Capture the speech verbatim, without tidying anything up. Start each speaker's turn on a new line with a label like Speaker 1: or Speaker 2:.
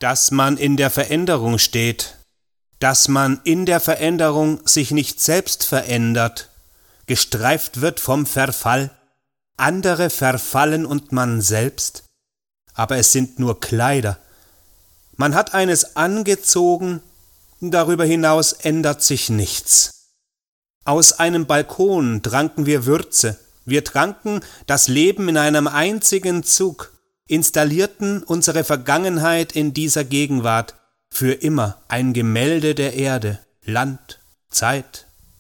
Speaker 1: dass man in der Veränderung steht, dass man in der Veränderung sich nicht selbst verändert, gestreift wird vom Verfall, andere verfallen und man selbst, aber es sind nur Kleider. Man hat eines angezogen, darüber hinaus ändert sich nichts. Aus einem Balkon tranken wir Würze, wir tranken das Leben in einem einzigen Zug, installierten unsere Vergangenheit in dieser Gegenwart, für immer ein Gemälde der Erde, Land, Zeit,